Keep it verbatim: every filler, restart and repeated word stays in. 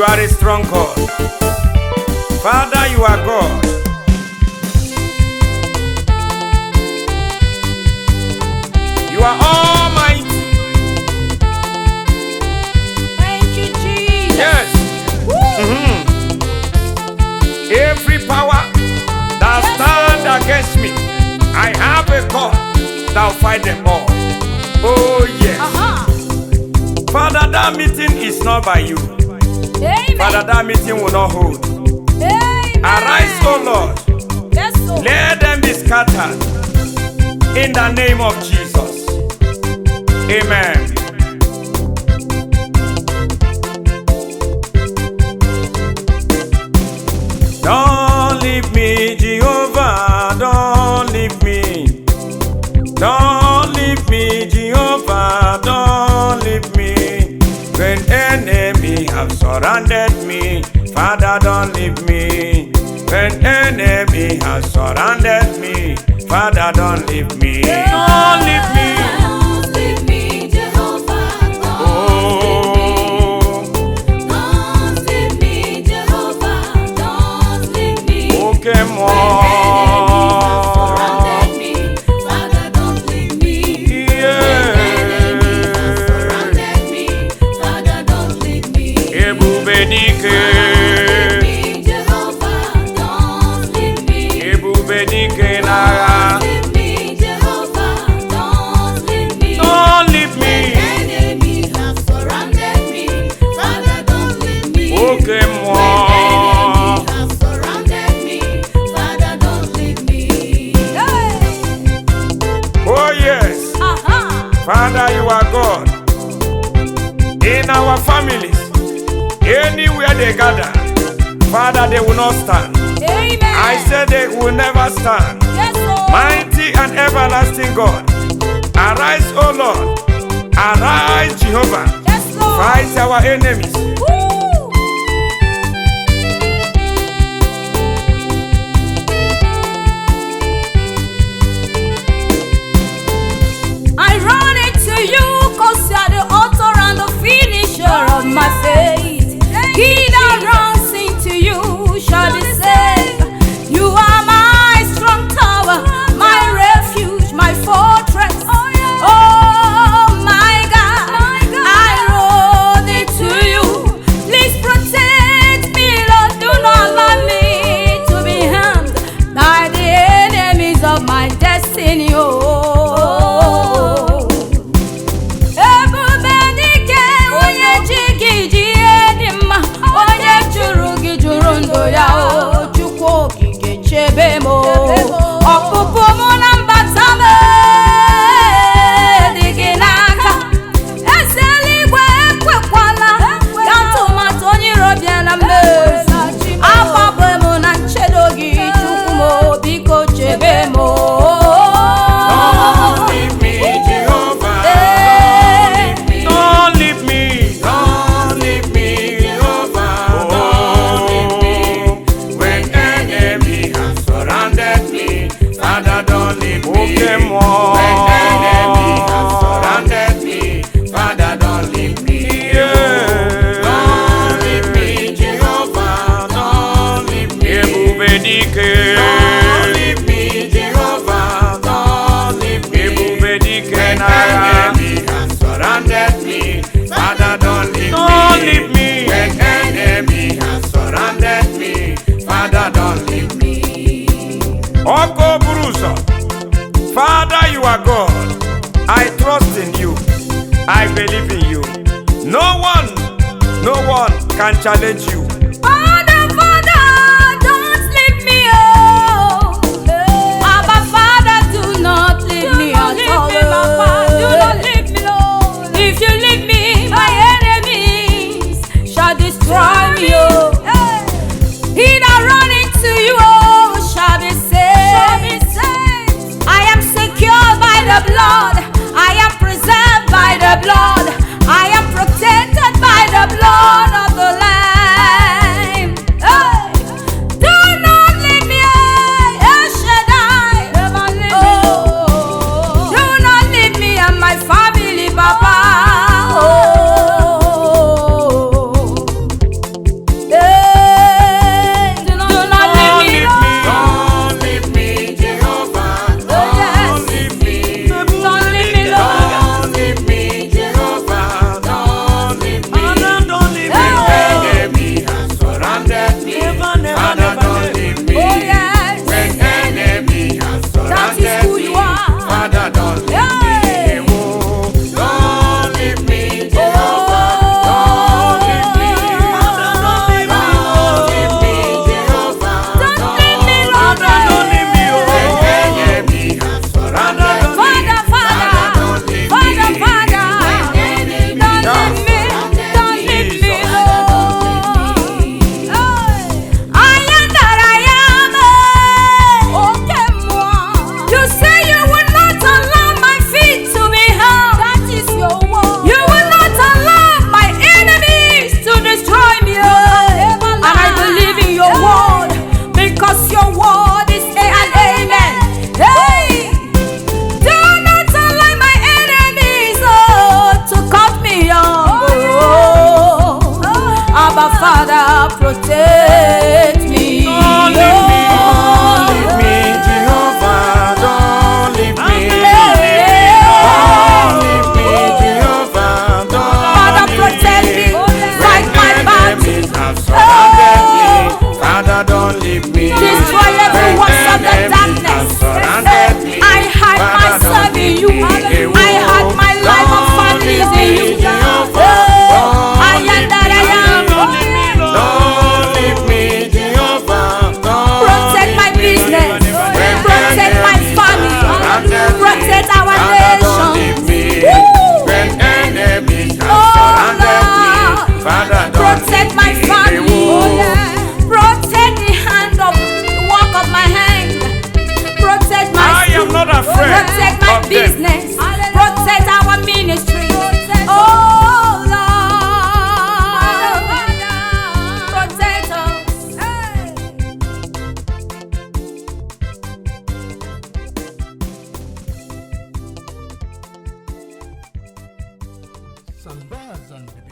You are a strong God. Father, you are God. You are almighty. Thank you, Jesus. Yes. Mhm. Every power that Yes. stand against me, I have a God that will fight them all. Oh yes. Uh-huh. Father, that meeting is not by you. Amen. Father, that meeting will not hold. Amen. Arise, O Lord. Yes, Lord. Let them be scattered in the name of Jesus. Amen. Don't leave me, Jehovah. Don't leave me. Don't leave me, Jehovah. Don't leave me. When enemy have surrounded me, Father, don't leave me. When enemy has surrounded me, Father, don't leave me. Don't leave me. Don't leave me, Jehovah. Don't Oh, Don't leave me, Jehovah. Don't leave me. okay, When more. enemies have surrounded me, Father, don't leave me. When enemies have surrounded me, Father, don't leave me. Ebubedike, Don't leave me, Jehovah. Don't leave me. Ebubedike nara. Don't leave me, Jehovah. Don't leave me. Don't leave me. Enemies have surrounded me, Father, don't leave me. Okay, When more. enemies have surrounded me, Father, don't leave me. Hey. Oh yes, Uh-huh. Father, you are God. In our families, anywhere they gather, Father, they will not stand. Amen. I said they will never stand. Yes, Lord. Mighty and everlasting God, arise, O Lord. Arise, Jehovah. Yes, Lord. Fight our enemies. Woo. I run into you 'cause you are the author and the finisher of my faith. He that runs into you shall be saved. You are my strong tower, my refuge, my fortress. Oh my God, I run into you. Please protect me, Lord. Do not allow me to be harmed by the enemies of my destiny. Oh. Ebube dike onye ji gị ji ihe dị mma, onye jụrụ gị jụrụ ndụ ya. O Chukwu okike chebe m. o. Ọpụpụ mụ na mbata m dị gị n'aka. Eze eluigwe ekwekwala ka atụmatụ onye iro bịa na mmezu. Agbagbe m na nchedo gị, Chukwu m, o, biko chebe m. o. Don't leave me, Jehovah. Eh. Don't leave me. Don't leave me, Jehovah. Don't leave me. When enemy has surrounded me, Father, don't leave me. Okay, more. When enemy has surrounded me, Father, don't leave me. Don't leave me, Jehovah. Don't leave me. Ebubedike. Don't leave me, Jehovah. Don't leave me. Ebubedike nara. Enemy has surrounded me, Father, don't leave me. Don't leave me. When enemy has surrounded me, Father, don't leave me. Oko Brusa, Father, you are God. I trust in you. I believe in you. No one, no one can challenge you. Father, Father, don't leave me, oh. Abba, Father, do not leave me, oh. Do not leave me, Lord. If you leave me, my enemies shall destroy me, oh. He that run into you, oh, shall be saved. I am secured by the blood. I am preserved by the blood. I am protected by the blood of the Lamb. Salbaz on the beat.